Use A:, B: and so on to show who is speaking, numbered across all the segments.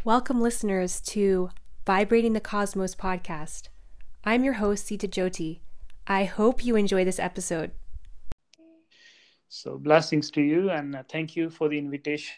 A: Welcome, listeners, to Vibrating the Cosmos podcast. I'm your host, Sita Jyoti. I hope you enjoy this episode.
B: So blessings to you, and thank you for the invitation.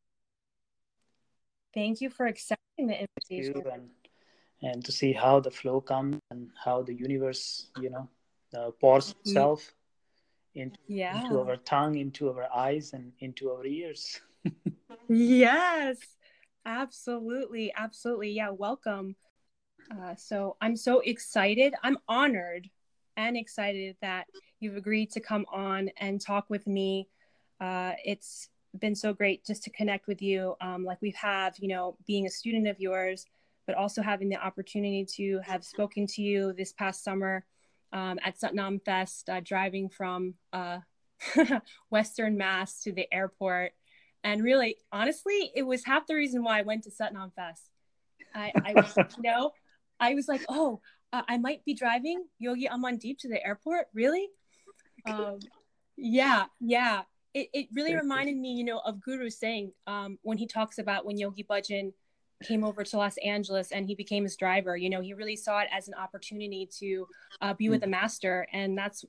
A: Thank you for accepting the invitation.
B: And to see how the flow comes and how the universe, pours itself into our tongue, into our eyes, and into our ears.
A: Yes, absolutely. Absolutely. Yeah, welcome. So I'm so excited. I'm honored and excited that you've agreed to come on and talk with me. It's been so great just to connect with you, like we have, being a student of yours, but also having the opportunity to have spoken to you this past summer at Satnam Fest, driving from Western Mass to the airport. And really, honestly, it was half the reason why I went to Satnam Fest. I was like, I might be driving Yogi Amandeep to the airport. Really? Yeah. It really reminded me, of Guru saying when he talks about when Yogi Bhajan came over to Los Angeles and he became his driver, he really saw it as an opportunity to be with a master. And that's,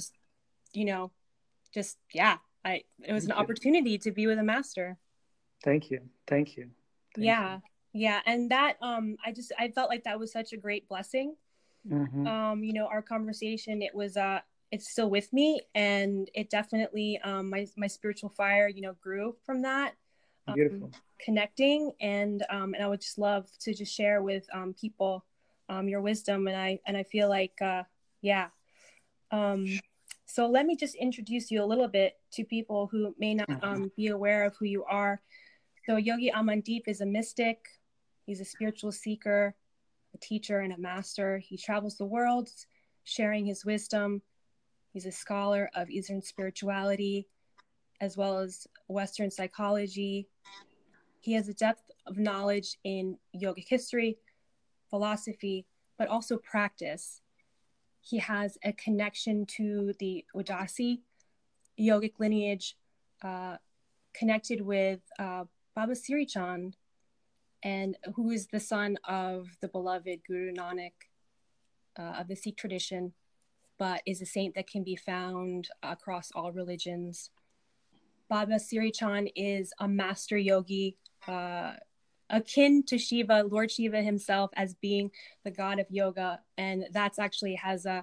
A: it was an opportunity to be with a master.
B: Thank you.
A: Yeah. And that, I felt like that was such a great blessing.
B: Mm-hmm.
A: Our conversation, it's still with me, and it definitely, my spiritual fire, grew from that.
B: Beautiful.
A: Connecting. And I would just love to just share with people your wisdom. And I feel like, so let me just introduce you a little bit to people who may not be aware of who you are. So Yogi Amandeep is a mystic. He's a spiritual seeker, a teacher, and a master. He travels the world sharing his wisdom. He's a scholar of Eastern spirituality as well as Western psychology. He has a depth of knowledge in yogic history, philosophy, but also practice. He has a connection to the Udasi yogic lineage, connected with Baba Siri Chand, and who is the son of the beloved Guru Nanak of the Sikh tradition, but is a saint that can be found across all religions. Baba Siri Chand is a master yogi, akin to Shiva, Lord Shiva himself, as being the god of yoga. And that's actually has a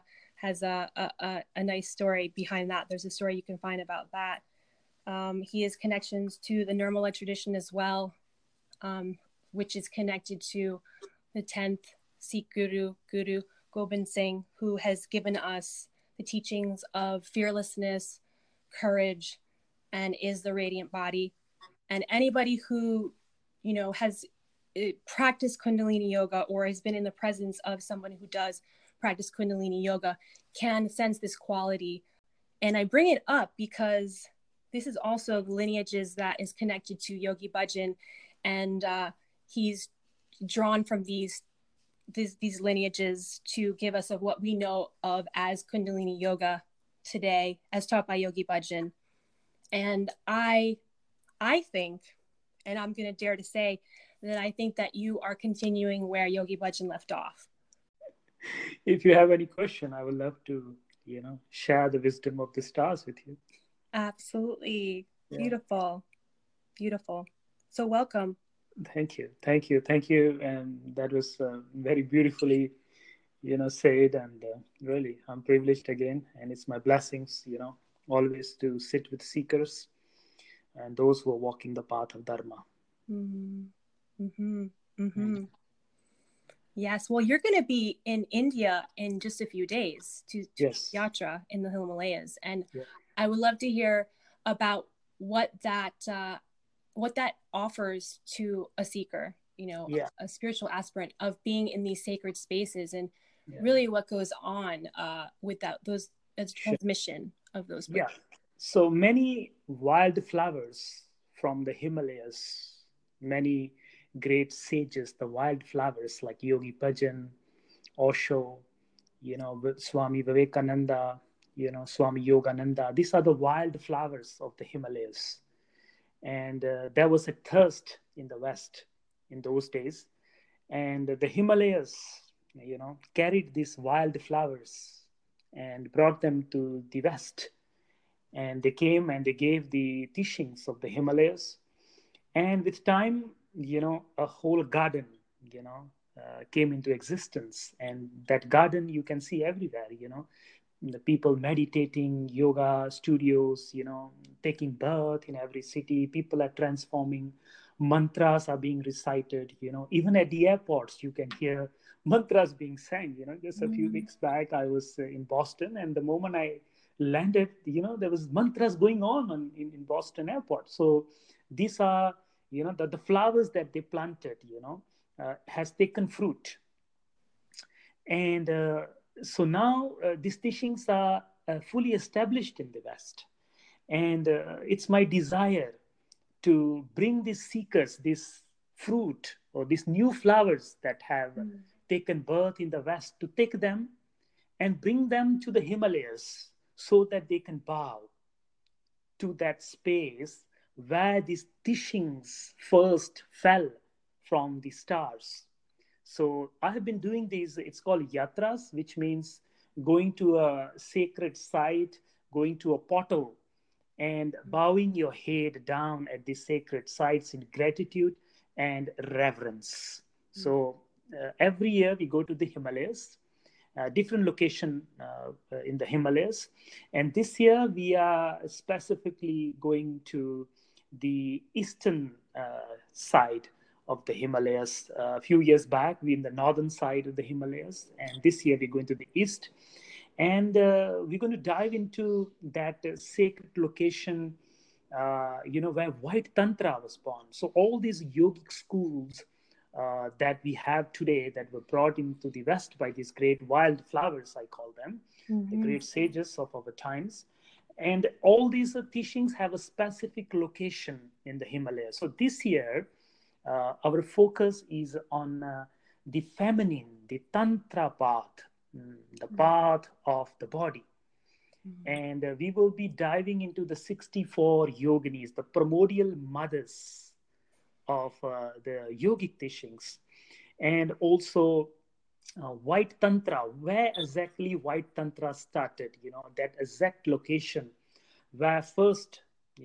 A: nice story behind that. There's a story you can find about that. He has connections to the Nirmala tradition as well, which is connected to the 10th Sikh Guru, Guru Gobind Singh, who has given us the teachings of fearlessness, courage, and is the radiant body. And anybody who, has practiced Kundalini yoga or has been in the presence of someone who does practice Kundalini yoga can sense this quality. And I bring it up because this is also the lineages that is connected to Yogi Bhajan, and he's drawn from these lineages to give us of what we know of as Kundalini yoga today, as taught by Yogi Bhajan. And I think, and I'm going to dare to say that I think that you are continuing where Yogi Bhajan left off.
B: If you have any question, I would love to, share the wisdom of the stars with you.
A: Absolutely. Yeah. Beautiful. So welcome.
B: Thank you. And that was very beautifully, said. And really, I'm privileged again. And it's my blessings, always to sit with seekers and those who are walking the path of Dharma.
A: Yes. Well, you're going to be in India in just a few days to Yatra in the Himalayas. And I would love to hear about what that offers to a seeker, a spiritual aspirant, of being in these sacred spaces, and really what goes on with those transmission of those.
B: Yeah. So many wildflowers from the Himalayas, many great sages, the wildflowers like Yogi Bhajan, Osho, Swami Vivekananda, Swami Yogananda. These are the wildflowers of the Himalayas. And there was a thirst in the West in those days. And the Himalayas, carried these wild flowers and brought them to the West. And they came and they gave the teachings of the Himalayas. And with time, a whole garden, came into existence. And that garden you can see everywhere, the people meditating, yoga studios, taking birth in every city. People are transforming. Mantras are being recited, even at the airports, you can hear mantras being sang. Just a few weeks back, I was in Boston, and the moment I landed, there was mantras going on in Boston airport. So these are, the flowers that they planted, has taken fruit. And so now these teachings are fully established in the West. And it's my desire to bring these seekers, this fruit or these new flowers that have taken birth in the West, to take them and bring them to the Himalayas so that they can bow to that space where these teachings first fell from the stars. So I have been doing these, it's called yatras, which means going to a sacred site, going to a portal, and bowing your head down at the sacred sites in gratitude and reverence. So every year we go to the Himalayas, different location in the Himalayas. And this year we are specifically going to the eastern side of the Himalayas. A few years back, we in the northern side of the Himalayas, and this year we're going to the east. And we're going to dive into that sacred location, where White Tantra was born. So all these yogic schools that we have today, that were brought into the West by these great wildflowers, I call them, the great sages of our times. And all these teachings have a specific location in the Himalayas. So this year, our focus is on the feminine, the Tantra path, the path of the body. And we will be diving into the 64 yoginis, the primordial mothers of the yogic teachings. And also White Tantra, where exactly White Tantra started, that exact location where first,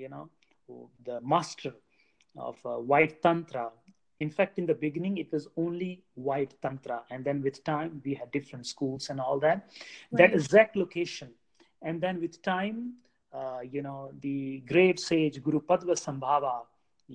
B: the master of White Tantra. In fact, in the beginning, it was only White Tantra. And then with time, we had different schools and all that. Right. That exact location. And then with time, the great sage Guru Padmasambhava,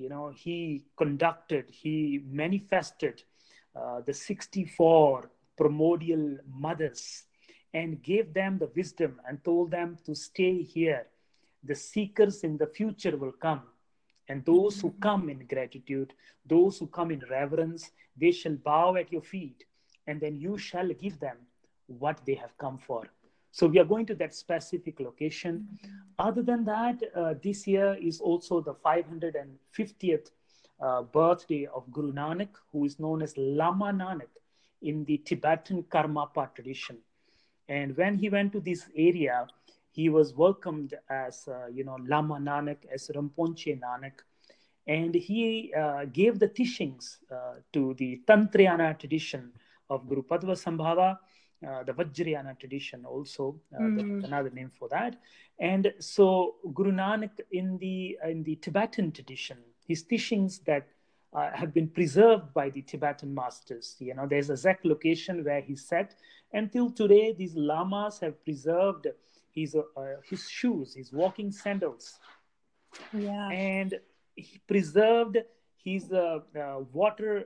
B: he manifested the 64 primordial mothers and gave them the wisdom and told them to stay here. The seekers in the future will come. And those who come in gratitude, those who come in reverence, they shall bow at your feet, and then you shall give them what they have come for. So we are going to that specific location. Other than that, this year is also the 550th birthday of Guru Nanak, who is known as Lama Nanak in the Tibetan Karmapa tradition. And when he went to this area, he was welcomed as, Lama Nanak, as Rinpoche Nanak. And he gave the teachings to the Tantrayana tradition of Guru Padmasambhava, the Vajrayana tradition also, another name for that. And so Guru Nanak in the Tibetan tradition, his teachings that have been preserved by the Tibetan masters. There's a exact location where he sat. Until today, these lamas have preserved his shoes, his walking sandals. Yeah. And he preserved his water,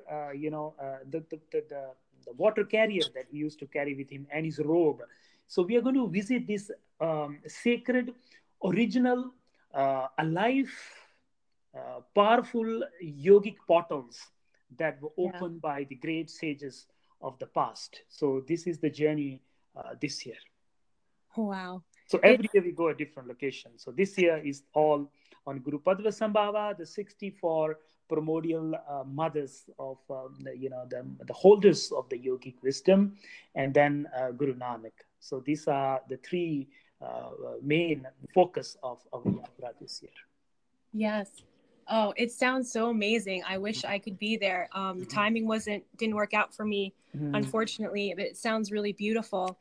B: the water carrier that he used to carry with him, and his robe. So we are going to visit this sacred, original, alive, powerful yogic portals that were opened by the great sages of the past. So this is the journey this year.
A: Wow.
B: So every year we go a different location. So this year is all on Guru Padmasambhava, the 64 primordial mothers of, the holders of the yogic wisdom, and then Guru Nanak. So these are the three main focus of our yatra this year.
A: Yes. Oh, it sounds so amazing. I wish I could be there. The timing didn't work out for me, unfortunately, but it sounds really beautiful.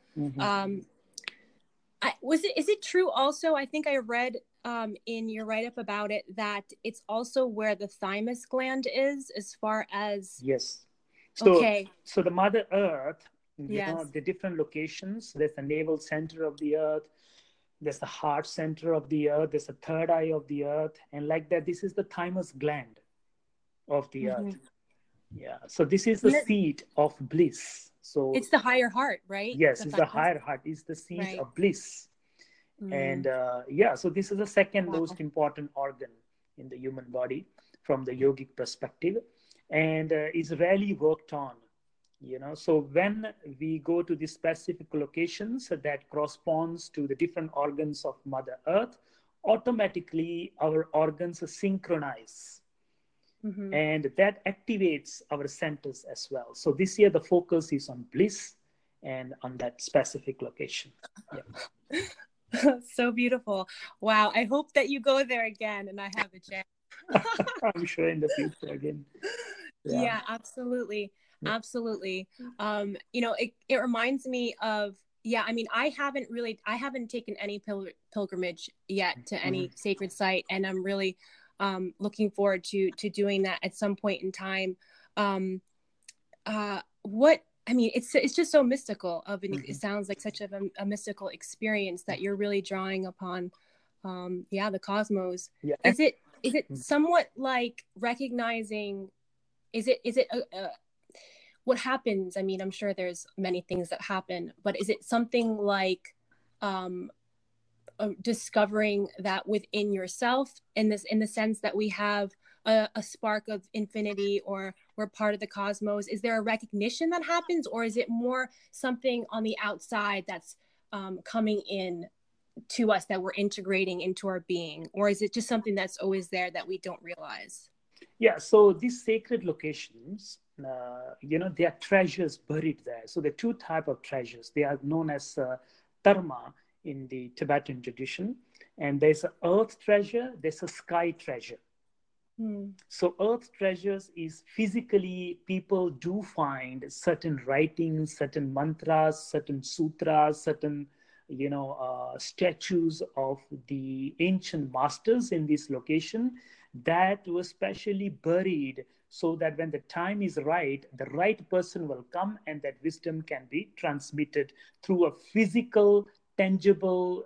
A: Is it true also? I think I read in your write-up about it that it's also where the thymus gland is, as far as...
B: Yes.
A: Okay.
B: So the Mother Earth,
A: Yes.
B: the different locations, there's the navel center of the Earth, there's the heart center of the Earth, there's the third eye of the Earth, and like that, this is the thymus gland of the Earth. Yeah. So this is the seat of bliss. So
A: it's the higher heart, right?
B: Yes, it's the higher heart. It's the seat of bliss. And so this is the second most important organ in the human body from the yogic perspective, and is rarely worked on. So when we go to the specific locations that corresponds to the different organs of Mother Earth, automatically our organs synchronize. And that activates our centers as well. So this year the focus is on bliss and on that specific location. Yeah.
A: So beautiful. Wow. I hope that you go there again and I have a chance.
B: I'm sure in the future again.
A: Yeah, absolutely. Absolutely. It reminds me of, I mean, I haven't taken any pilgrimage yet to any sacred site, and I'm really looking forward to doing that at some point in time. It's just so mystical. It sounds like such a mystical experience that you're really drawing upon, the cosmos.
B: Yeah.
A: Is it somewhat like recognizing? Is it what happens? I mean, I'm sure there's many things that happen, but is it something like discovering that within yourself, in the sense that we have a spark of infinity, or we're part of the cosmos? Is there a recognition that happens, or is it more something on the outside that's coming in to us, that we're integrating into our being, or is it just something that's always there that we don't realize?
B: Yeah, so these sacred locations, they are treasures buried there. So there are two types of treasures. They are known as dharma in the Tibetan tradition. And there's an earth treasure, there's a sky treasure. So earth treasures is physically, people do find certain writings, certain mantras, certain sutras, certain statues of the ancient masters in this location that were specially buried, so that when the time is right, the right person will come and that wisdom can be transmitted through a physical, tangible,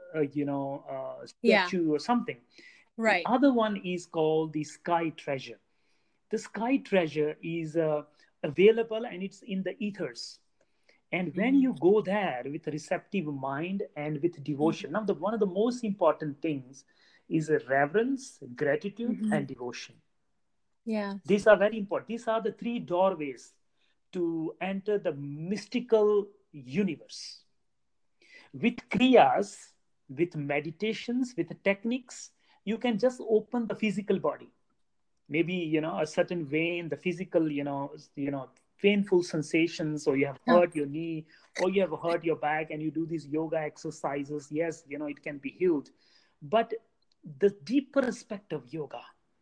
B: statue or something.
A: Right.
B: The other one is called the sky treasure. The sky treasure is available and it's in the ethers. And when you go there with a receptive mind and with devotion, now one of the most important things is reverence, gratitude, and devotion.
A: Yeah.
B: These are very important. These are the three doorways to enter the mystical universe. With kriyas, with meditations, with techniques, you can just open the physical body. Maybe, a certain vein, the physical, painful sensations, or you have hurt your knee, or you have hurt your back, and you do these yoga exercises. Yes, it can be healed. But the deeper aspect of yoga,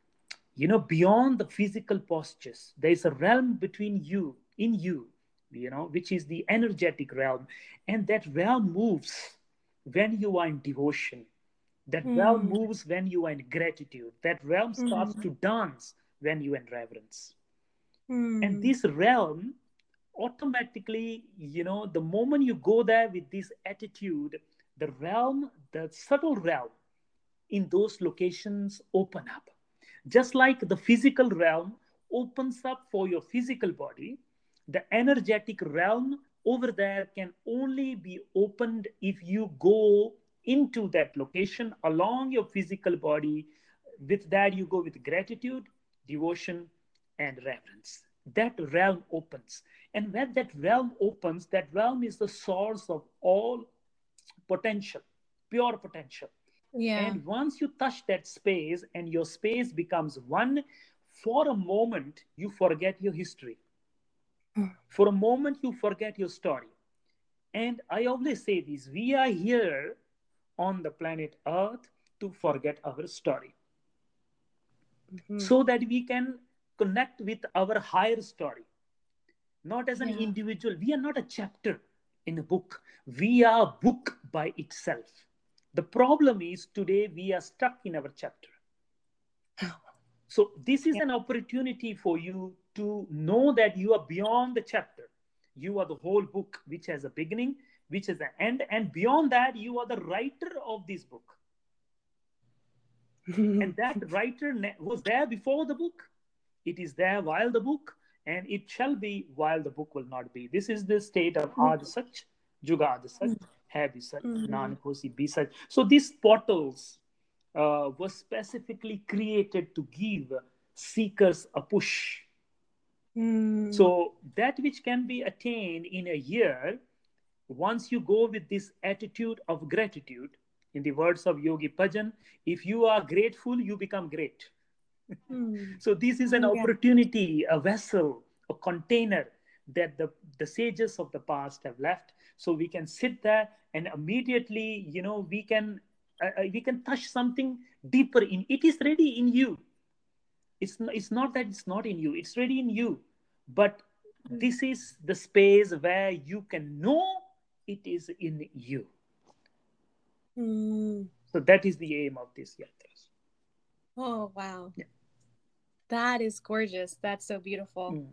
B: beyond the physical postures, there is a realm between you, in you, which is the energetic realm. And that realm moves when you are in devotion. That realm moves when you are in gratitude. That realm starts to dance when you are in reverence. And this realm automatically, the moment you go there with this attitude, the subtle realm in those locations open up. Just like the physical realm opens up for your physical body, the energetic realm over there can only be opened if you go into that location along your physical body. With that, you go with gratitude, devotion, and reverence. That realm opens. And when that realm opens, that realm is the source of all potential, pure potential.
A: Yeah.
B: And once you touch that space and your space becomes one, for a moment, you forget your history. For a moment, you forget your story. And I always say this, we are here on the planet Earth to forget our story. so that we can connect with our higher story. Not as an individual. We are not a chapter in a book. We are a book by itself. The problem is today we are stuck in our chapter. So this is an opportunity for you to know that you are beyond the chapter. You are the whole book, which has a beginning, which has an end. And beyond that, you are the writer of this book. And that writer was there before the book. It is there while the book, and it shall be while the book will not be. This is the state of Ad Sach, Juga Ad Sach, Hai Bhi Sach, Nanak Hosi Bhi Sach. So these portals were specifically created to give seekers a push. So that which can be attained in a year, once you go with this attitude of gratitude, in the words of Yogi Bhajan, if you are grateful, you become great. So this is an opportunity, a vessel, a container that the sages of the past have left. So we can sit there and immediately, we can touch something deeper in. It is ready in you. It's not that it's not in you. It's ready in you. But this is the space where you can know it is in you. So that is the aim of this yatras.
A: Oh, wow. Yeah. That is gorgeous. That's so beautiful.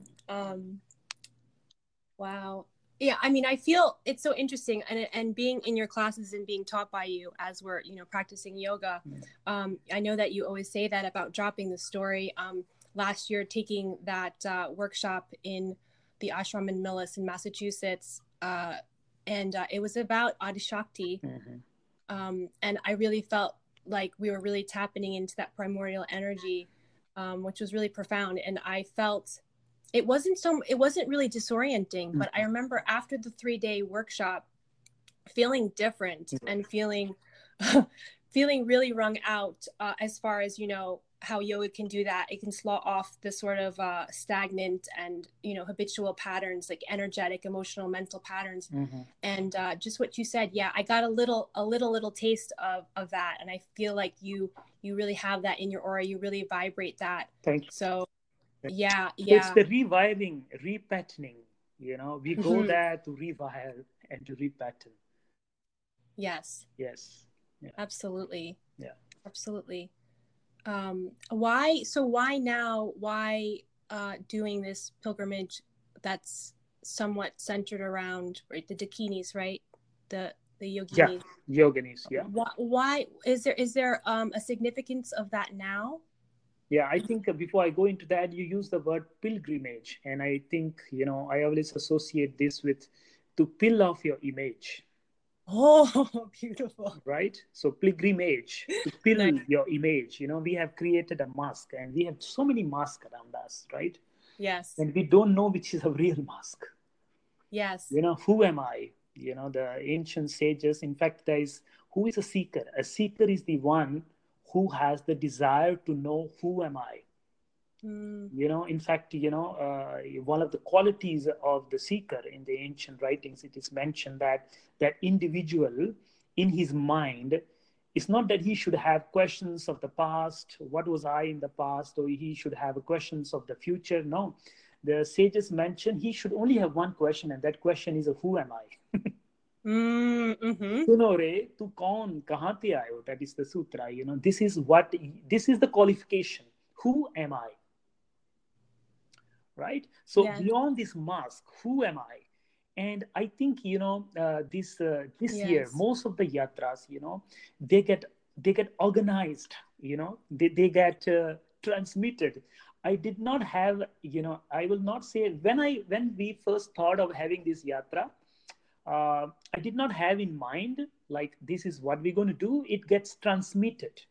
A: Wow. Yeah, I mean, I feel it's so interesting, and being in your classes and being taught by you as we're, practicing yoga. I know that you always say that about dropping the story. Last year, taking that workshop in the ashram in Millis in Massachusetts, and it was about Adishakti. And I really felt like we were really tapping into that primordial energy, which was really profound. And I felt it wasn't really disorienting, but I remember after the 3-day workshop feeling different and feeling really wrung out, as far as, how yoga can do that. It can slaw off the sort of stagnant and, habitual patterns, like energetic, emotional, mental patterns. And just what you said, I got a little taste of that. And I feel like you really have that in your aura. You really vibrate that.
B: Thank you.
A: So yeah.
B: It's the rewiring, repatterning, we go there to rewire and to repattern.
A: Yes.
B: Yes. Yeah.
A: Absolutely.
B: Yeah.
A: Absolutely. Why now? Why doing this pilgrimage that's somewhat centered around, right, the Dakinis, right? The yoginis.
B: Yeah, yoginis, yeah.
A: Why is there a significance of that now?
B: Yeah, I think before I go into that, you use the word pilgrimage. And I think, I always associate this with to peel off your image.
A: Oh, beautiful.
B: Right? So pilgrimage, to peel your image. We have created a mask, and we have so many masks around us, right?
A: Yes.
B: And we don't know which is a real mask.
A: Yes.
B: Who am I? The ancient sages, in fact, who is a seeker? A seeker is the one who has the desire to know who am I. In fact, one of the qualities of the seeker in the ancient writings, it is mentioned that individual in his mind, it's not that he should have questions of the past, what was I in the past, or he should have questions of the future. No, the sages mention he should only have one question, and that question is, who am I? Suno re, tu kaun, kahan te aayo? That is the sutra. This is the qualification. Who am I? Right? So beyond this mask, who am I? And I think, this year, most of the yatras, they get organized, they get transmitted. I did not have, I will not say, when we first thought of having this yatra, I did not have in mind, like, this is what we're going to do. It gets transmitted,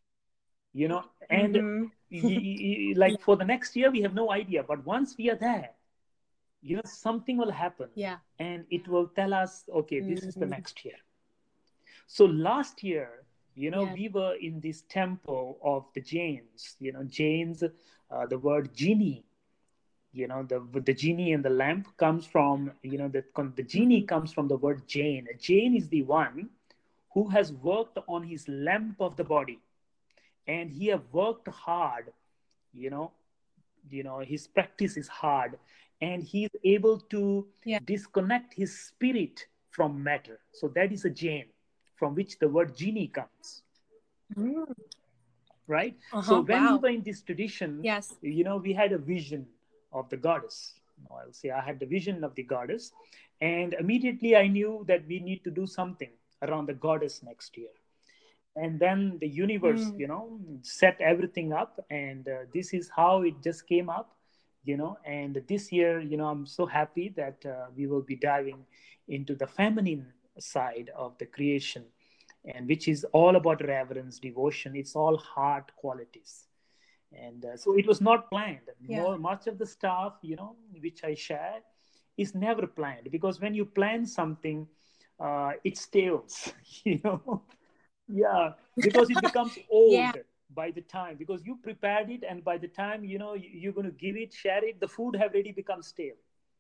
B: and like for the next year, we have no idea. But once we are there, something will happen.
A: Yeah.
B: And it will tell us, okay, this is the next year. So last year, we were in this temple of the Jains. Jains, the word genie, the genie and the lamp comes from, the genie comes from the word Jain. A Jain is the one who has worked on his lamp of the body. And he have worked hard you know, his practice is hard, and he's able to
A: Yeah.
B: disconnect his spirit from matter. So that is a Jain, from which the word genie comes,
A: Mm.
B: right? So
A: Uh-huh.
B: when we
A: Wow.
B: were in this tradition,
A: Yes.
B: we had a vision of the goddess. I'll say I had the vision of the goddess, and immediately I knew that we need to do something around the goddess next year. And then the universe,
A: Mm.
B: set everything up, and this is how it just came up. And this year, I'm so happy that we will be diving into the feminine side of the creation, and which is all about reverence, devotion. It's all heart qualities. And so it was not planned.
A: Yeah.
B: Much of the stuff, which I share, is never planned, because when you plan something, it stales. you know yeah, because it becomes
A: Yeah.
B: old by the time, because you prepared it, and by the time you're going to give it, share it, the food have already become stale.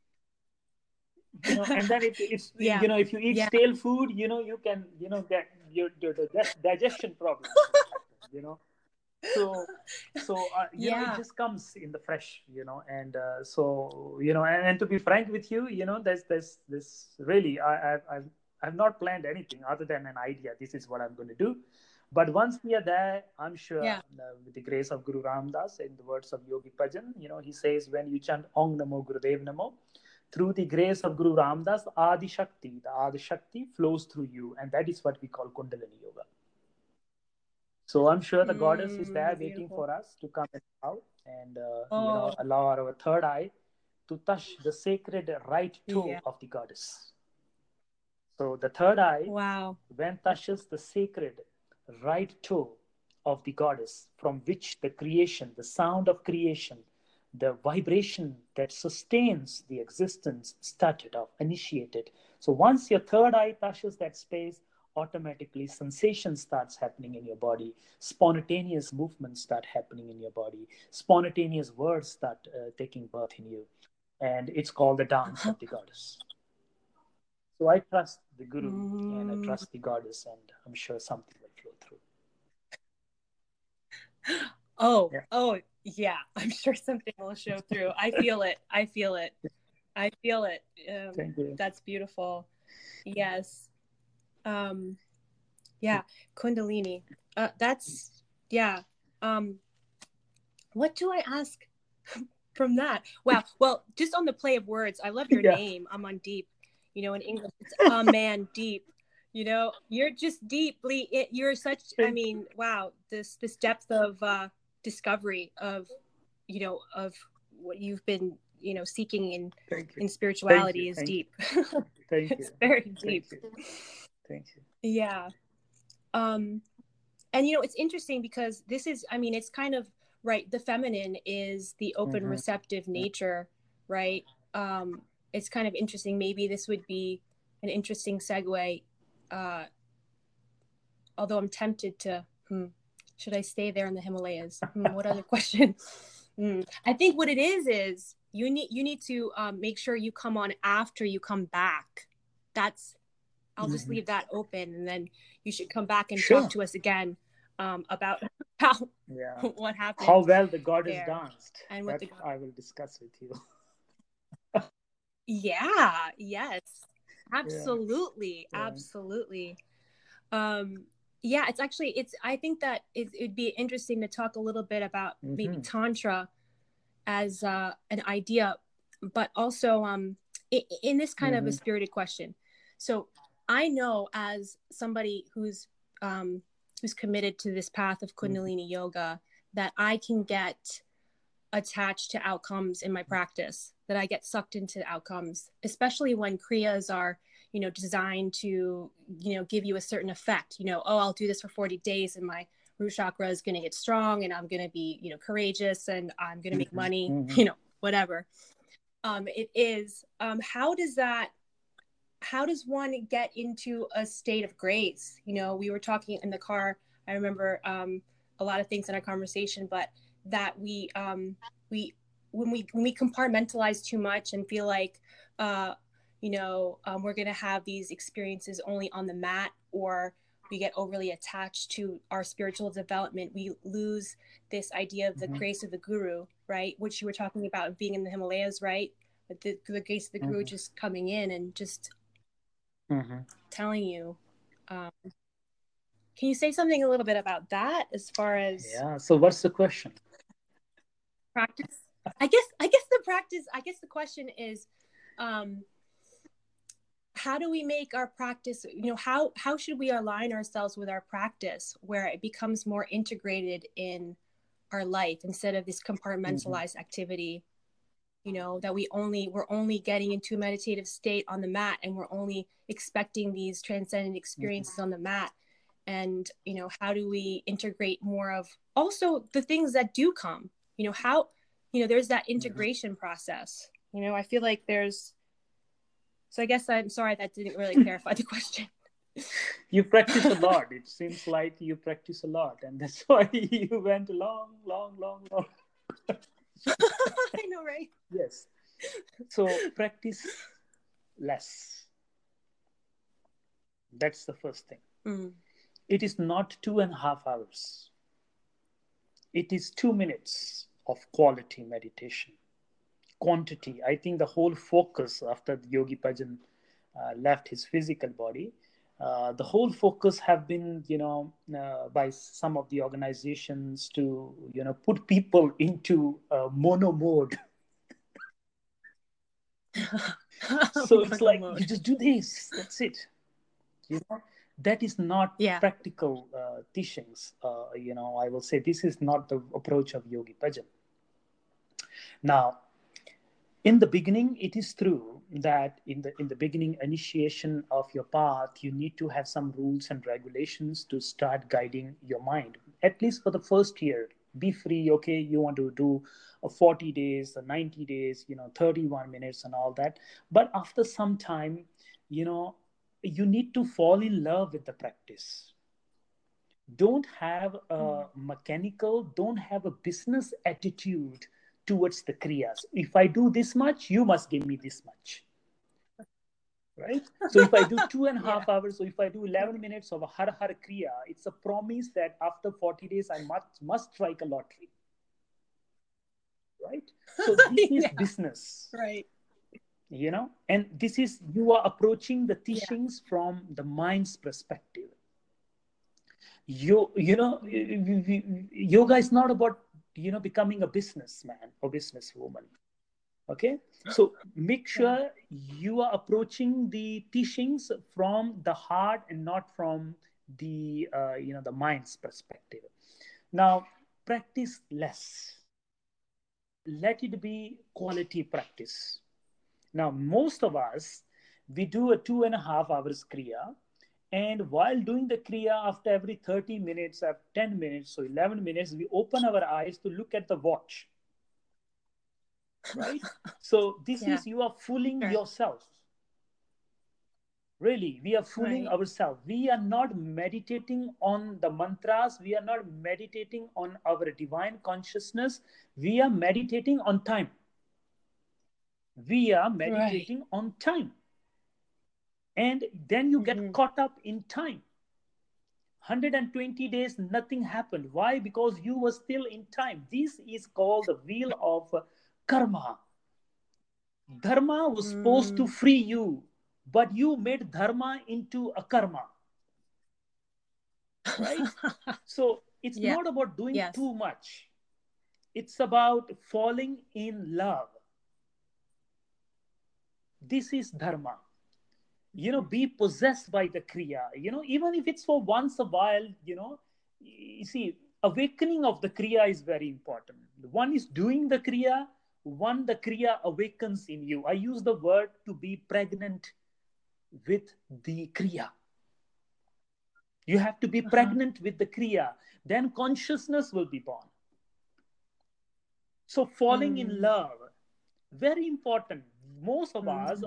B: And then it's
A: Yeah.
B: if you eat
A: Yeah.
B: stale food, you can get your digestion problems can happen. So it
A: Yeah.
B: just comes in the fresh, and and to be frank with you, there's this really, I've not planned anything other than an idea. This is what I'm going to do. But once we are there, I'm sure,
A: Yeah.
B: with the grace of Guru Ramdas, in the words of Yogi Bhajan, he says, when you chant Ong Namo Gurudev Namo, through the grace of Guru Ramdas, the Adi Shakti flows through you, and that is what we call Kundalini Yoga. So I'm sure the goddess is there waiting
A: Beautiful.
B: for us to come and out, and
A: Oh,
B: allow our third eye to touch the sacred right toe
A: yeah.
B: of the goddess. So the third eye,
A: Wow.
B: when touches the sacred right toe of the goddess, from which the creation, the sound of creation, the vibration that sustains the existence started off, initiated. So once your third eye touches that space, automatically sensation starts happening in your body, spontaneous movements start happening in your body, spontaneous words start taking birth in you. And it's called the dance
A: Uh-huh.
B: of the goddess. So I trust the Guru, and I
A: Mm.
B: trust the goddess, and I'm sure something will flow through.
A: Oh,
B: Yeah.
A: oh, yeah. I'm sure something will show through. I feel it. I feel it. I feel it.
B: Thank you.
A: That's beautiful. Yes. Um, yeah. Kundalini. That's, yeah. Um, what do I ask from that? Wow. Well, just on the play of words, I love your
B: Yeah.
A: name. I'm on deep. In English, it's a man deep. You're just deeply. You're such. I
B: Thank
A: mean, wow. This depth of discovery of what you've been seeking
B: Thank you.
A: in
B: Thank you.
A: spirituality is
B: Thank you.
A: deep.
B: Thank you.
A: It's very
B: Thank
A: deep.
B: you. Thank you.
A: Yeah. Um, and it's interesting because this is, I mean, it's kind of right. The feminine is the open,
B: Mm-hmm.
A: receptive nature, right? It's kind of interesting. Maybe this would be an interesting segue. Uh, Although I'm tempted to, should I stay there in the Himalayas? What other question? I think what it is you need to make sure you come on after you come back. I'll just leave that open, and then you should come back and
B: Sure.
A: talk to us again about how
B: Yeah.
A: what happened,
B: How well the goddess
A: there,
B: danced.
A: and what
B: That
A: the
B: I will discuss with you.
A: yeah, yes,
B: Yeah.
A: absolutely,
B: Yeah.
A: absolutely. Um, yeah, I think that it'd be interesting to talk a little bit about maybe
B: Mm-hmm.
A: Tantra as an idea, but also in this kind of a
B: Mm-hmm.
A: spirited question. So I know, as somebody who's committed to this path of Kundalini yoga, that I can get attached to outcomes in my practice, that I get sucked into outcomes, especially when kriyas are designed to give you a certain effect. I'll do this for 40 days and my root chakra is going to get strong, and I'm going to be courageous, and I'm going to make money,
B: Mm-hmm.
A: whatever it is. How does one get into a state of grace? We were talking in the car. I remember a lot of things in our conversation, but that we when we compartmentalize too much and feel like we're going to have these experiences only on the mat, or we get overly attached to our spiritual development. We lose this idea of the grace of the guru, right? Which you were talking about being in the Himalayas, right? But the grace of the guru just coming in and just telling you. Can you say something a little bit about that as far as
B: So what's the question?
A: Practice? I guess the question is, how do we make our practice, how should we align ourselves with our practice where it becomes more integrated in our life instead of this compartmentalized activity, that we're only getting into a meditative state on the mat, and we're only expecting these transcendent experiences on the mat. And, how do we integrate more of also the things that do come, there's that integration process, I feel like so I guess I'm sorry that didn't really clarify the question.
B: You practice a lot. It seems like you practice a lot, and that's why you went long.
A: I know, right?
B: Yes. So practice less. That's the first thing. It is not 2.5 hours. It is 2 minutes of quality meditation. Quantity. I think the whole focus after Yogi Bhajan left his physical body, the whole focus have been, by some of the organizations to, put people into mono mode. So it's like, you just do this. That's it. That is not practical teachings. I will say this is not the approach of Yogi Bhajan. Now, in the beginning, it is true that in the beginning initiation of your path, you need to have some rules and regulations to start guiding your mind. At least for the first year, be free. Okay, you want to do 40 days, 90 days, 31 minutes and all that. But after some time, you need to fall in love with the practice. Don't have a mechanical, don't have a business attitude towards the kriyas. If I do this much, you must give me this much. Right? So if I do 2.5 hours, so if I do 11 minutes of a Har Har Kriya, it's a promise that after 40 days, I must strike a lottery. Right? So this is business.
A: Right.
B: And this is, you are approaching the teachings from the mind's perspective. Yoga is not about, becoming a businessman or businesswoman. Okay, so make sure you are approaching the teachings from the heart and not from the the mind's perspective. Now, practice less. Let it be quality practice. Now, most of us, we do a 2.5 hours kriya, and while doing the kriya, after every 30 minutes, after 10 minutes, so 11 minutes, we open our eyes to look at the watch. Right? So this is, you are fooling yourself. Really, we are fooling ourselves. We are not meditating on the mantras. We are not meditating on our divine consciousness. We are meditating on time. We are meditating on time. And then you get caught up in time. 120 days, nothing happened. Why? Because you were still in time. This is called the wheel of karma. Dharma was supposed to free you, but you made dharma into a karma. Right? So it's not about doing too much. It's about falling in love. This is dharma. Be possessed by the kriya. Even if it's for once a while, you see, awakening of the kriya is very important. One is doing the kriya. One, the kriya awakens in you. I use the word to be pregnant with the kriya. You have to be pregnant with the kriya. Then consciousness will be born. So falling in love, very important. Most of us,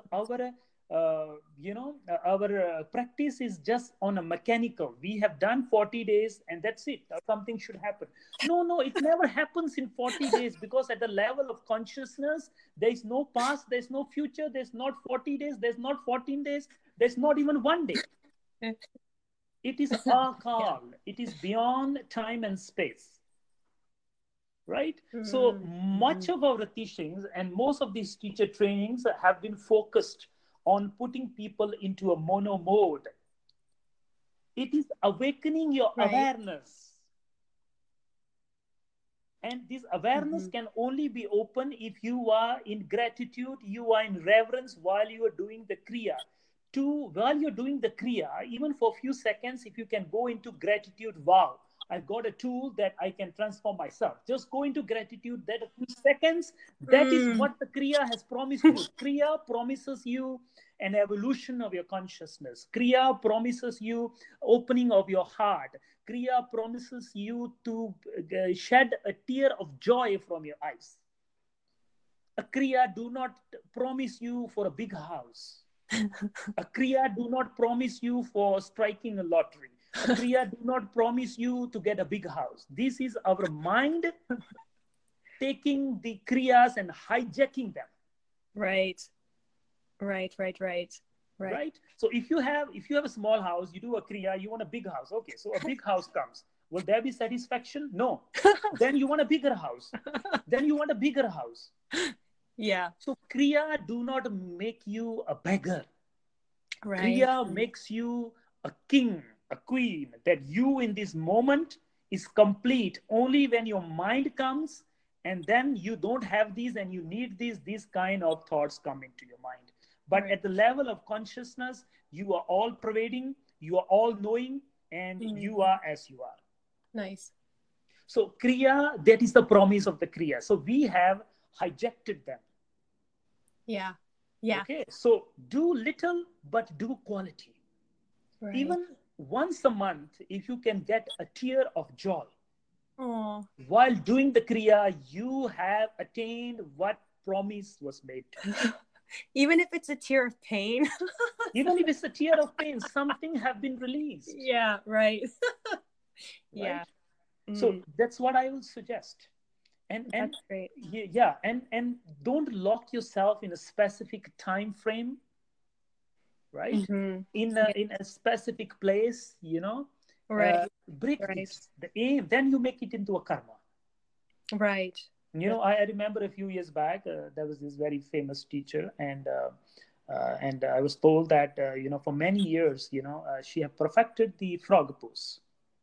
B: our practice is just on a mechanical. We have done 40 days and that's it. Something should happen. No, it never happens in 40 days, because at the level of consciousness, there is no past, there's no future, there's not 40 days, there's not 14 days, there's not even 1 day. It is akal. It is beyond time and space. Right? So much of our teachings and most of these teacher trainings have been focused on putting people into a mono mode. It is awakening your awareness. And this awareness can only be open if you are in gratitude, you are in reverence while you are doing the kriya. While you're doing the kriya, even for a few seconds, if you can go into gratitude, wow, I've got a tool that I can transform myself. Just go into gratitude, that a few seconds, that is what the kriya has promised you. Kriya promises you an evolution of your consciousness. Kriya promises you opening of your heart. Kriya promises you to shed a tear of joy from your eyes. A kriya do not promise you for a big house. A kriya do not promise you for striking a lottery. A kriya do not promise you to get a big house. This is our mind taking the kriyas and hijacking them.
A: Right.
B: So if you have a small house, you do a kriya, you want a big house. Okay, so a big house comes. Will there be satisfaction? No. Then you want a bigger house. Then you want a bigger house.
A: Yeah.
B: So kriya do not make you a beggar.
A: Right.
B: Kriya makes you a king, a queen, that you in this moment is complete only when your mind comes, and then you don't have these and you need these kind of thoughts come into your mind. But at the level of consciousness, you are all pervading, you are all knowing, and you are as you are.
A: Nice.
B: So kriya, that is the promise of the kriya. So we have hijacked them.
A: Yeah.
B: Okay, so do little, but do quality. Right. Even once a month, if you can get a tear of joy, while doing the kriya, you have attained what promise was made to you.
A: Even if it's a tear of pain.
B: Even if it's a tear of pain, something have been released.
A: Yeah, right.
B: Yeah. So that's what I will suggest. And
A: that's great.
B: Yeah, and don't lock yourself in a specific time frame, right? In a specific place,
A: right.
B: Break this, the aim, then you make it into a karma.
A: Right.
B: I remember a few years back, there was this very famous teacher, and I was told that for many years, she had perfected the frog pose.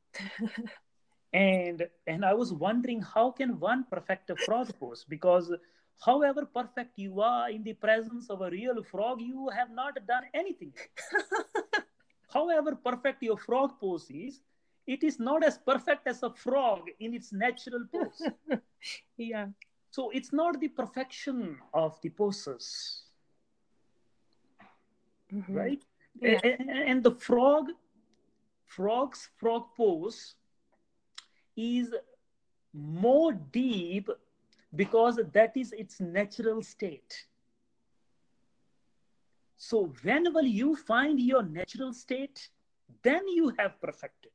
B: And I was wondering, how can one perfect a frog pose? Because however perfect you are in the presence of a real frog, you have not done anything. However perfect your frog pose is, it is not as perfect as a frog in its natural pose.
A: Yeah.
B: So it's not the perfection of the poses. Right? Yeah. And the frog's frog pose is more deep because that is its natural state. So whenever you find your natural state, then you have perfected.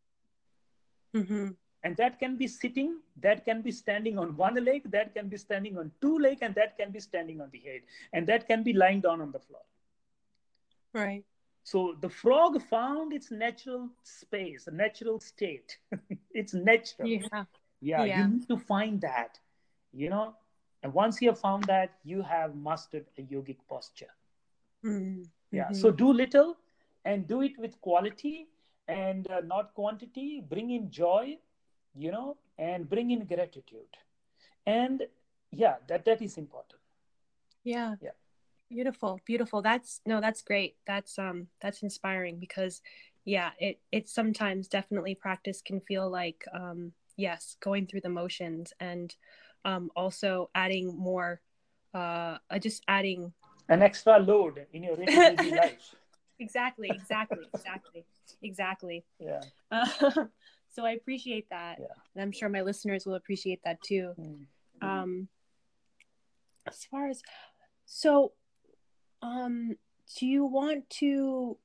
B: And that can be sitting, that can be standing on one leg, that can be standing on two legs, and that can be standing on the head, and that can be lying down on the floor.
A: Right.
B: So the frog found its natural space, a natural state. It's natural. Yeah, you need to find that, and once you have found that, you have mastered a yogic posture. Yeah, so do little and do it with quality and not quantity. Bring in joy, and bring in gratitude. And yeah, that is important.
A: Yeah. Beautiful. That's great. That's inspiring, because it sometimes definitely practice can feel like yes, going through the motions, and also adding more just adding
B: an extra load in your busy life.
A: Exactly. Yeah. So I appreciate that.
B: Yeah.
A: And I'm sure my listeners will appreciate that too. As far as do you want to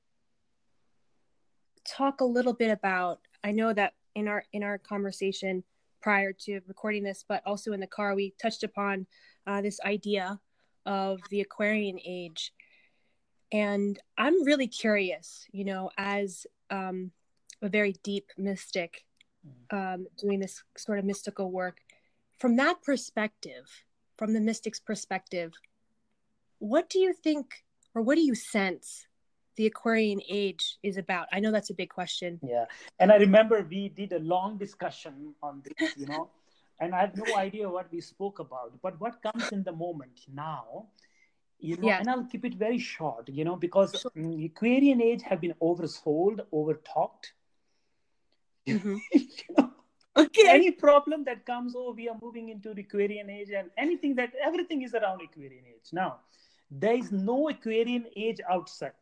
A: talk a little bit about, I know that in our conversation prior to recording this, but also in the car, we touched upon this idea of the Aquarian age. And I'm really curious, as a very deep mystic, doing this sort of mystical work. From that perspective, from the mystic's perspective, what do you think, or what do you sense the Aquarian age is about? I know that's a big question.
B: Yeah. And I remember we did a long discussion on this, and I have no idea what we spoke about, but what comes in the moment now,
A: Yeah.
B: and I'll keep it very short, because
A: Sure.
B: Aquarian age have been oversold, overtalked.
A: Mm-hmm.
B: Okay. Any problem that comes, we are moving into the Aquarian age, and everything is around Aquarian age. Now, there is no Aquarian age outside.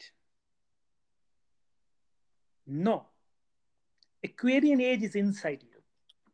B: No. Aquarian age is inside you.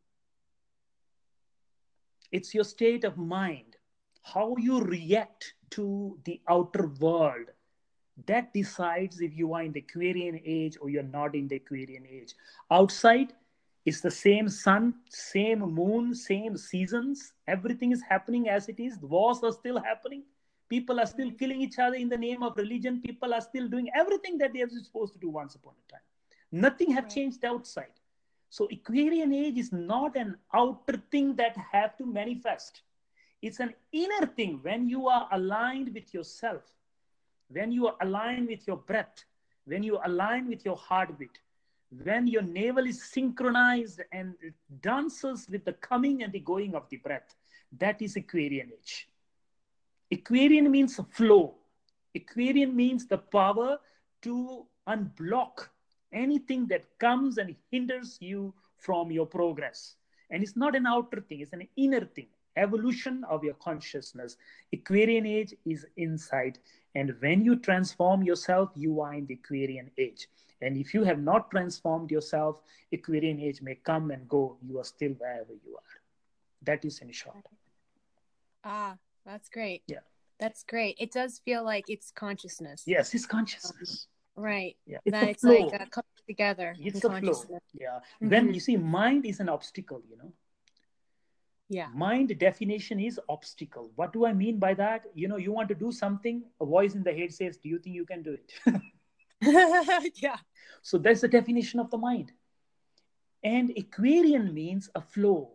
B: It's your state of mind, how you react to the outer world. That decides if you are in the Aquarian age or you're not in the Aquarian age. Outside, it's the same sun, same moon, same seasons. Everything is happening as it is. The wars are still happening. People are still killing each other in the name of religion. People are still doing everything that they were supposed to do once upon a time. Nothing has changed outside. So Aquarian age is not an outer thing that have to manifest. It's an inner thing when you are aligned with yourself, when you are aligned with your breath, when you align with your heartbeat, when your navel is synchronized and dances with the coming and the going of the breath. That is Aquarian age. Aquarian means flow. Aquarian means the power to unblock anything that comes and hinders you from your progress. And it's not an outer thing, it's an inner thing. Evolution of your consciousness. Aquarian age is inside. And when you transform yourself, you are in the Aquarian age. And if you have not transformed yourself, Aquarian age may come and go. You are still wherever you are. That is in short.
A: That's great.
B: Yeah.
A: That's great. It does feel like it's consciousness.
B: Yes, it's consciousness.
A: Right.
B: Yeah.
A: It's like coming together.
B: It's a flow. Yeah. Mm-hmm. When you see mind is an obstacle,
A: Yeah.
B: Mind definition is obstacle. What do I mean by that? You want to do something, a voice in the head says, do you think you can do
A: it? Yeah.
B: So that's the definition of the mind. And Aquarian means a flow.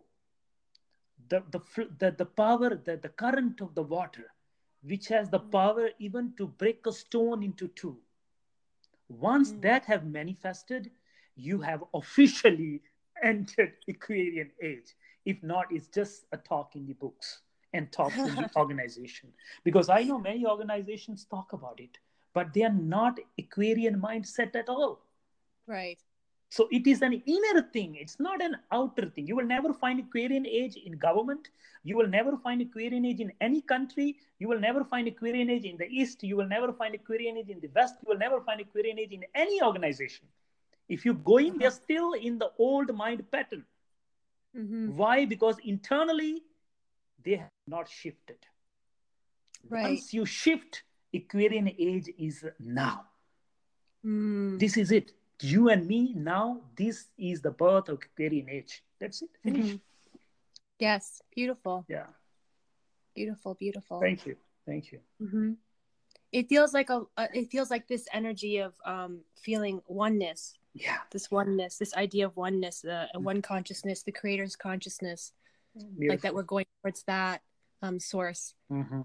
B: The power, the current of the water, which has the power even to break a stone into two. Once that have manifested, you have officially entered Aquarian age. If not, it's just a talk in the books and talk in the organization. Because I know many organizations talk about it, but they are not Aquarian mindset at all.
A: Right.
B: So it is an inner thing. It's not an outer thing. You will never find Aquarian age in government. You will never find Aquarian age in any country. You will never find Aquarian age in the East. You will never find Aquarian age in the West. You will never find Aquarian age in any organization. If you go in, they're still in the old mind pattern. Mm-hmm. Why? Because internally, they have not shifted. Right. Once you shift, Aquarian age is now. This is it. You and me now, this is the birth of Aquarian age. That's it. Finish. Mm-hmm.
A: Yes. Beautiful.
B: Yeah.
A: Beautiful. Beautiful.
B: Thank you. Thank you.
A: Mm-hmm. It feels like this energy of feeling oneness.
B: Yeah.
A: This oneness, this idea of oneness, one consciousness, the creator's consciousness. Beautiful. Like that we're going towards that source.
B: Mm-hmm.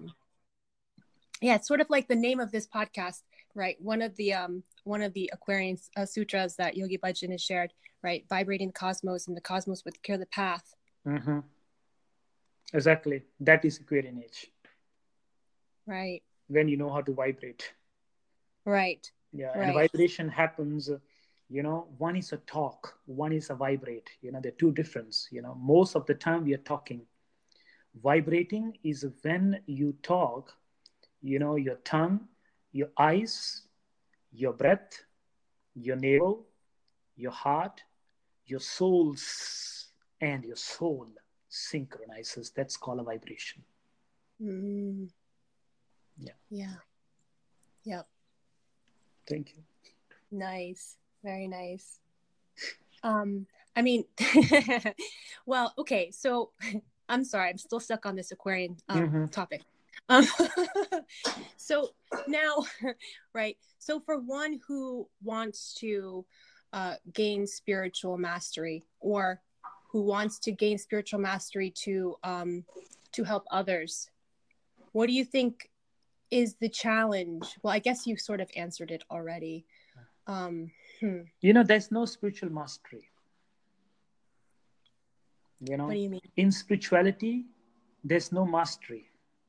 A: Yeah, it's sort of like the name of this podcast, right? One of the Aquarian sutras that Yogi Bhajan has shared, right? Vibrating the cosmos, and the cosmos would clear the path.
B: Mm-hmm. Exactly. That is Aquarian age.
A: Right.
B: When you know how to vibrate.
A: Right.
B: Yeah. Right. And vibration happens, one is a talk, one is a vibrate. They're two difference. Most of the time we are talking. Vibrating is when you talk, your tongue, your eyes, your breath, your navel, your heart, your souls, and your soul synchronizes. That's called a vibration.
A: Mm.
B: Yeah.
A: Yeah. Yep.
B: Thank you.
A: Nice. Very nice. Well, okay. So I'm sorry. I'm still stuck on this Aquarian topic. So now, right. So for one who wants to gain spiritual mastery, or who wants to gain spiritual mastery to help others. What do you think is the challenge? Well, I guess you sort of answered it already.
B: There's no spiritual mastery.
A: What do you mean?
B: In spirituality, there's no mastery.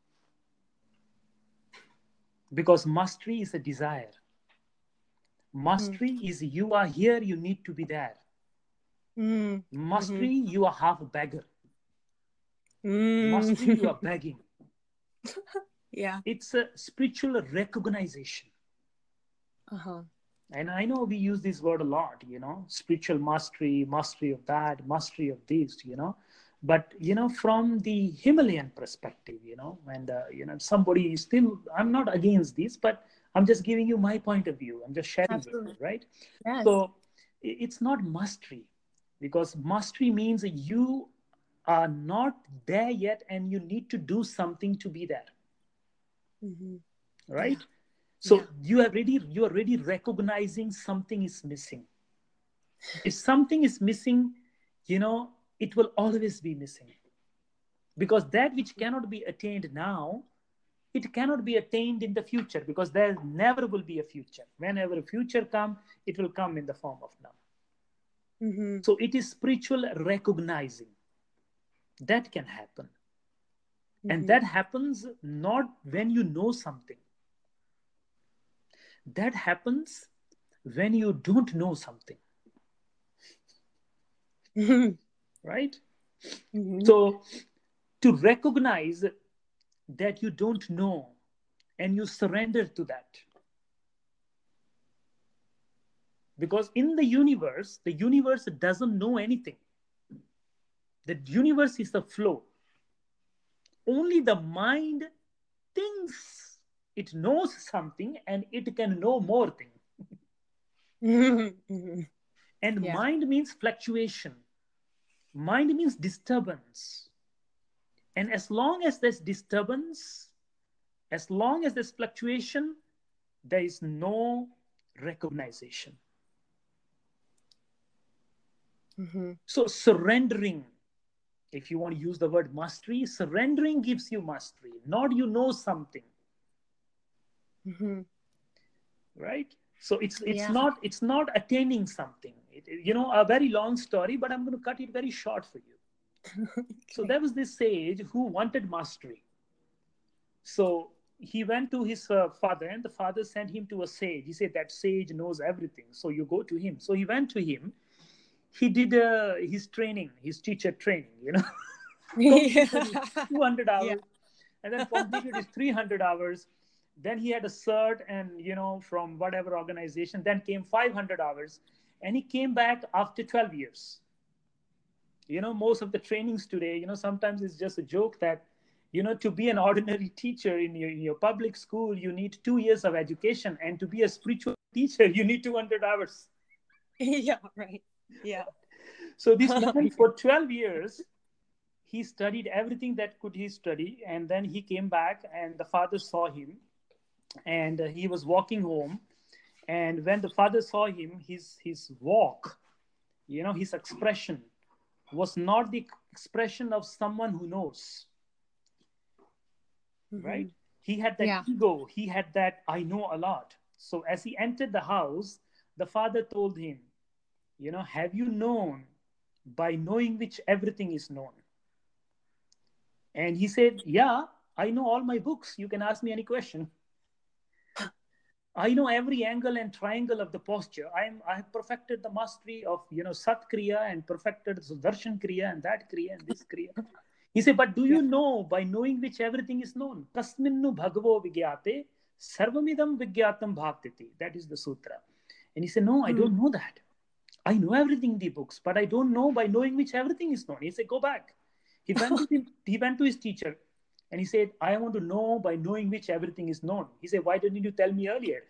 B: Because mastery is a desire. Mastery is you are here, you need to be there. Mastery, you are half a beggar. Mastery, you are begging.
A: Yeah.
B: It's a spiritual recognition. And I know we use this word a lot, spiritual mastery, mastery of that, mastery of this, But, from the Himalayan perspective, and, somebody is still, I'm not against this, but I'm just giving you my point of view. I'm just sharing with you, right?
A: Yes.
B: So it's not mastery, because mastery means you are not there yet and you need to do something to be there. Right? Yeah. So you are already recognizing something is missing. If something is missing, it will always be missing. Because that which cannot be attained now, it cannot be attained in the future, because there never will be a future. Whenever a future comes, it will come in the form of now. So it is spiritual recognizing. That can happen. And that happens not when you know something. That happens when you don't know something. Right? So to recognize that you don't know and you surrender to that. Because in the universe doesn't know anything. The universe is a flow. Only the mind thinks it knows something and it can know more things. And mind means fluctuation. Mind means disturbance. And as long as there's disturbance, as long as there's fluctuation, there is no recognition. So surrendering, if you want to use the word mastery, surrendering gives you mastery, not you know something. Right? So it's not attaining something. A very long story, but I'm going to cut it very short for you. Okay. So there was this sage who wanted mastery. So he went to his father, and the father sent him to a sage. He said, that sage knows everything, so you go to him. So he went to him. He did his training, his teacher training, 200 hours, and then completed his 300 hours. Then he had a cert and, from whatever organization, then came 500 hours, and he came back after 12 years. Most of the trainings today, sometimes it's just a joke that, to be an ordinary teacher in your public school, you need 2 years of education. And to be a spiritual teacher, you need 200 hours.
A: Yeah, right. Yeah.
B: So this man, for 12 years, he studied everything that could he study. And then he came back and the father saw him. And he was walking home. And when the father saw him, his walk, his expression was not the expression of someone who knows. Right? He had that ego. He had that, I know a lot. So as he entered the house, the father told him, have you known by knowing which everything is known? And he said, yeah, I know all my books. You can ask me any question. I know every angle and triangle of the posture. I have perfected the mastery of, Sat Kriya, and perfected Sudarshan Kriya and that Kriya and this Kriya. He said, but do you know by knowing which everything is known? Tasminnu bhagavo vigyate sarvamidam vigyatam bhaktiti. That is the sutra. And he said, no, I don't know that. I know everything in the books, but I don't know by knowing which everything is known. He said, go back. He went to his teacher and he said, I want to know by knowing which everything is known. He said, why didn't you tell me earlier?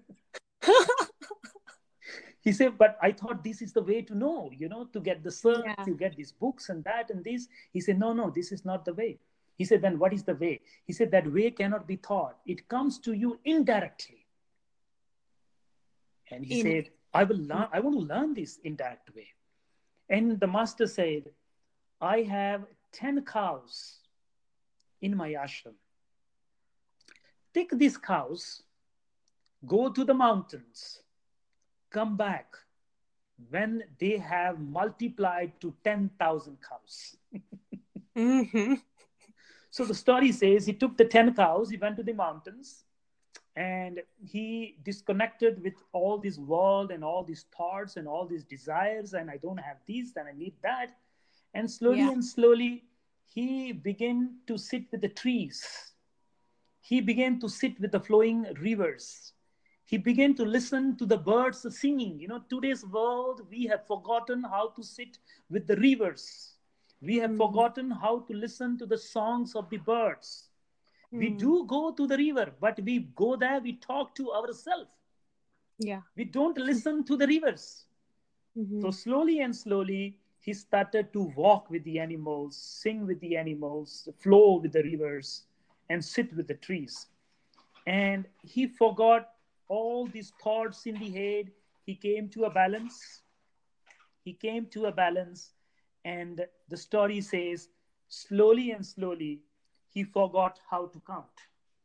B: He said, but I thought this is the way to know, to get the cert, to get these books and that and this. He said, no, this is not the way. He said, then what is the way? He said, that way cannot be taught. It comes to you indirectly. And he said, I will learn. I want to learn this indirect way. And the master said, I have 10 cows in my ashram. Take these cows, go to the mountains, come back when they have multiplied to 10,000 cows.
A: Mm-hmm.
B: So the story says he took the 10 cows, he went to the mountains, and he disconnected with all this world and all these thoughts and all these desires, and I don't have this, and I need that. And slowly
A: Yeah.
B: and slowly, he began to sit with the trees. He began to sit with the flowing rivers. He began to listen to the birds singing. Today's world, we have forgotten how to sit with the rivers. We have forgotten how to listen to the songs of the birds. We do go to the river, but we go there, we talk to ourselves.
A: Yeah.
B: We don't listen to the rivers. So slowly and slowly, he started to walk with the animals, sing with the animals, flow with the rivers, and sit with the trees. And he forgot all these thoughts in the head. He came to a balance. He came to a balance. And the story says, slowly and slowly, he forgot how to count.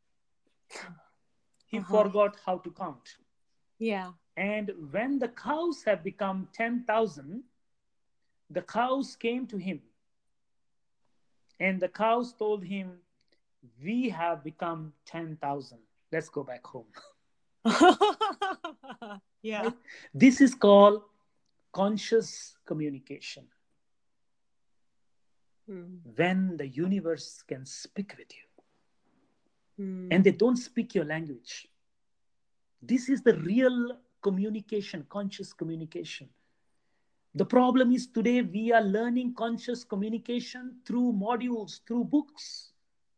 B: He forgot how to count.
A: Yeah.
B: And when the cows have become 10,000, the cows came to him. And the cows told him, we have become 10,000. Let's go back home.
A: Yeah.
B: Right? This is called conscious communication. When the universe can speak with you. And they don't speak your language. This is the real communication, conscious communication. The problem is today we are learning conscious communication through modules, through books.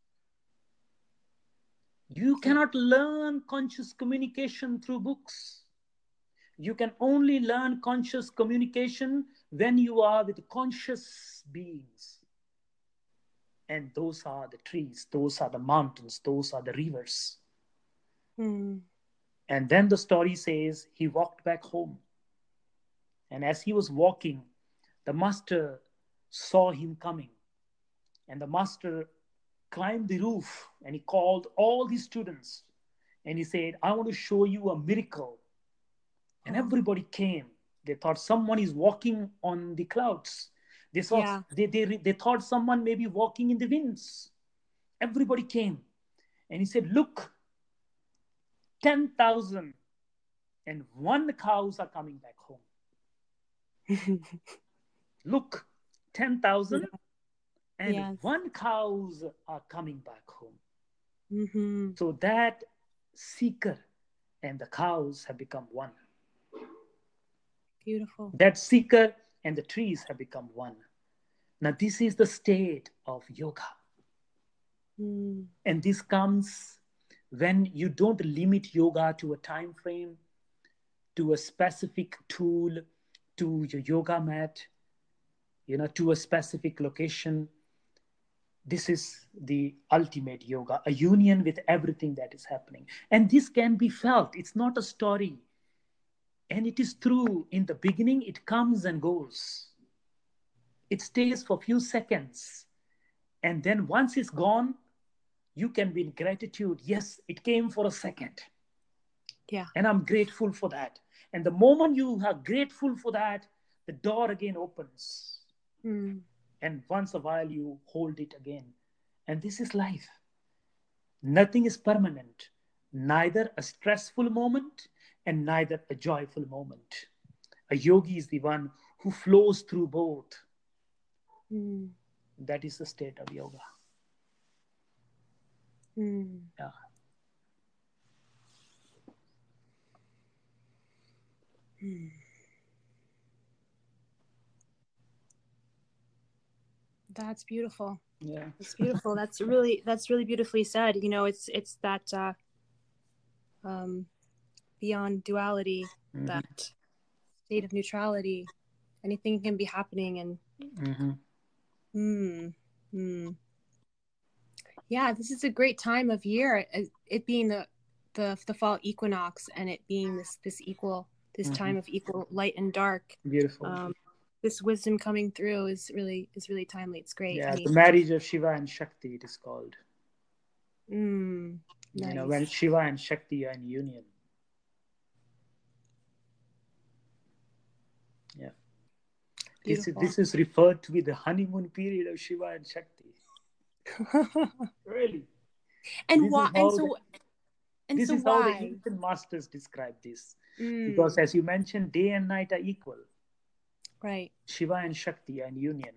B: You cannot learn conscious communication through books. You can only learn conscious communication when you are with conscious beings. And those are the trees, those are the mountains, those are the rivers. And then the story says he walked back home. And as he was walking, the master saw him coming. And the master climbed the roof and he called all the students. And he said, I want to show you a miracle. And everybody came. They thought someone is walking on the clouds. They thought, they thought someone may be walking in the winds. Everybody came. And he said, look, 10,000 and one cows are coming back home. Look, 10,000 and one cows are coming back home. So that seeker and the cows have become one.
A: Beautiful.
B: That seeker and the trees have become one. Now this is the state of yoga. And this comes when you don't limit yoga to a time frame, to a specific tool, to your yoga mat, to a specific location. This is the ultimate yoga, a union with everything that is happening. And this can be felt. It's not a story. And it is true. In the beginning, it comes and goes. It stays for a few seconds. And then once it's gone, you can be in gratitude. Yes, it came for a second.
A: Yeah.
B: And I'm grateful for that. And the moment you are grateful for that, the door again opens. And once a while you hold it again. And this is life. Nothing is permanent. Neither a stressful moment and neither a joyful moment. A yogi is the one who flows through both. That is the state of yoga. Yeah.
A: That's beautiful.
B: Yeah.
A: It's beautiful. That's really beautifully said. It's that beyond duality, that state of neutrality. Anything can be happening, and yeah, this is a great time of year. It being the fall equinox, and it being this this time of equal light and dark.
B: Beautiful.
A: This wisdom coming through is really timely. It's great.
B: Yeah,
A: I mean,
B: the marriage of Shiva and Shakti, it is called.
A: Nice.
B: You know, when Shiva and Shakti are in union. Yeah. This is referred to be the honeymoon period of Shiva and Shakti. Really.
A: And why?
B: This is how the ancient masters describe this. Because as you mentioned, day and night are equal.
A: Right.
B: Shiva and Shakti are in union.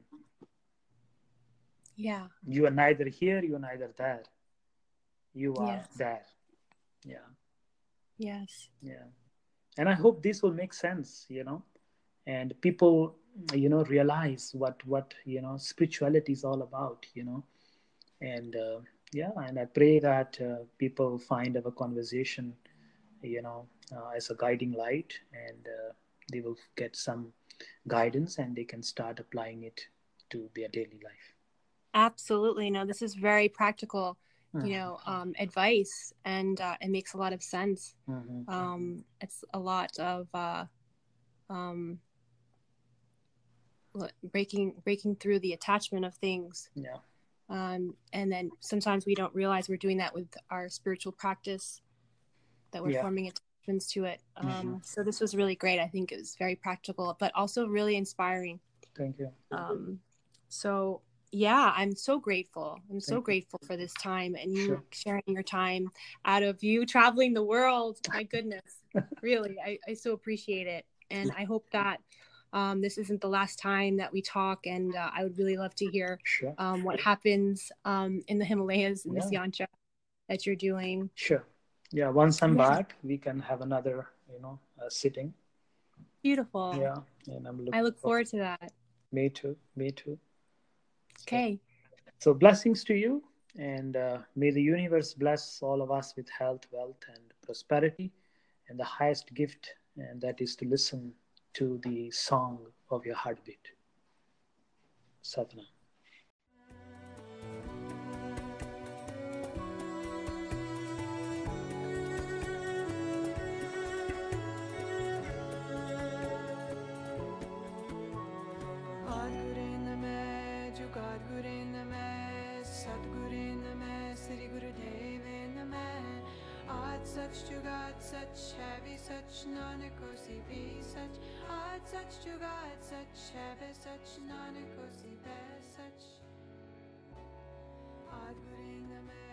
A: Yeah.
B: You are neither here, you are neither there. You are there. Yeah.
A: Yes.
B: Yeah. And I hope this will make sense, you know, and people, you know, realize what you know, spirituality is all about, you know. And and I pray that people find our conversation, you know, as a guiding light, and they will get some guidance and they can start applying it to their daily life.
A: Absolutely. No, this is very practical, you know, advice, and it makes a lot of sense. It's a lot of breaking through the attachment of things.
B: Yeah.
A: And then sometimes we don't realize we're doing that with our spiritual practice, that we're forming attachments to it. So this was really great. I think it was very practical, but also really inspiring.
B: Thank you.
A: So yeah, I'm so grateful. I'm so grateful for this time, and you sharing your time out of you traveling the world. My goodness, really, I so appreciate it. And I hope that this isn't the last time that we talk, and I would really love to hear what happens in the Himalayas, in this yantra that you're doing.
B: Sure. Yeah, once I'm back, we can have another, you know, sitting.
A: Beautiful.
B: Yeah, and
A: I look forward to that.
B: Me too. Me too.
A: Okay.
B: So blessings to you, and may the universe bless all of us with health, wealth, and prosperity, and the highest gift, and that is to listen to the song of your heartbeat. Satnam.
C: Such Jugat, such heavy, such Nanak Hosi be such. Ad such Jugat, such heavy, such Nanak Hosi be such. Ad Gurin Name.